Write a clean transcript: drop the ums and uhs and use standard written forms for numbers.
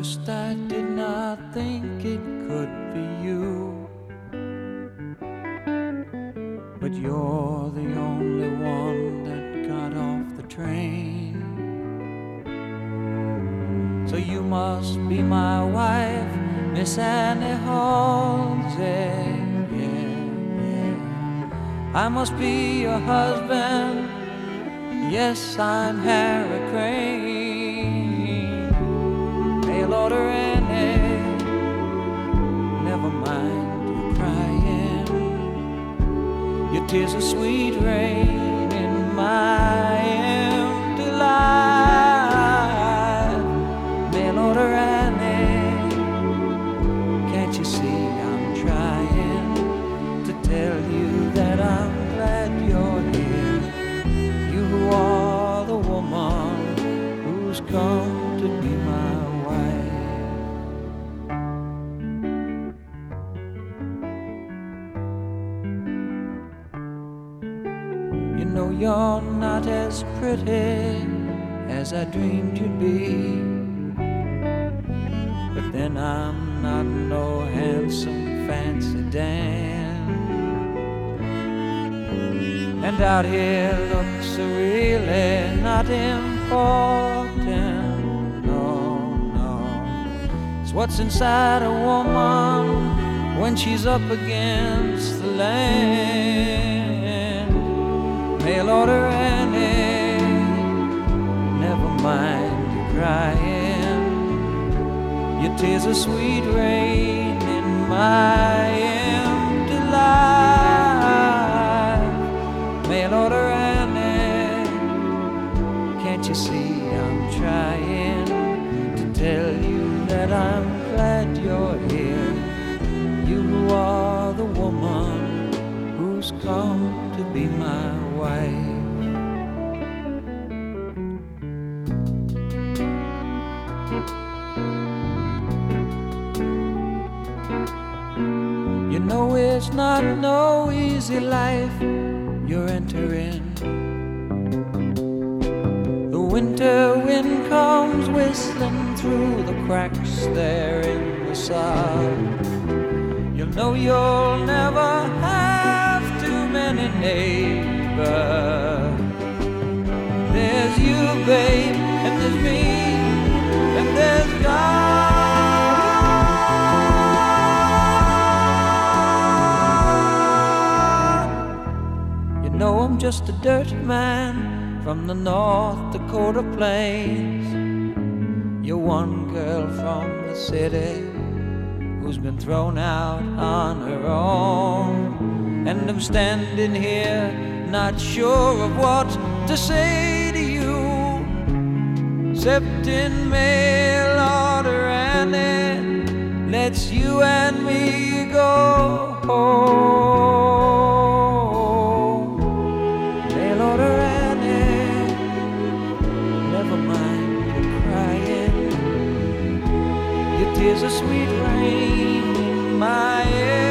first I did not think it could be you, but you're the only one that got off the train. So you must be my wife, Miss Annie Halsey. I must be your husband. Yes, I'm Harry Crane. Mail order Annie, never mind you crying. Your tears are sweet rain in my empty life. Mail order Annie, can't you see I'm trying to tell you that I'm glad you're here? You who are the woman who's come to be my wife. You know you're not as pretty as I dreamed you'd be, but then I'm not no handsome fancy Dan. And out here looks really not important. No, it's what's inside a woman when she's up against the land. Mail order Annie, never mind you crying. Your tears are sweet rain in my empty life. Mail order Annie, can't you see I'm trying to tell you that I'm glad you're here? You who are the woman who's come to be my wife. You know it's not no easy life you're entering. The winter wind comes whistling through the cracks there in the sod. You'll know you'll never have too many neighbors. There's you, babe, and there's me, and there's God. No, I'm just a dirty man from the North Dakota plains. You're one girl from the city who's been thrown out on her own. And I'm standing here not sure of what to say to you, except in mail order Annie lets you and me go home. Tears of sweet rain in my ear.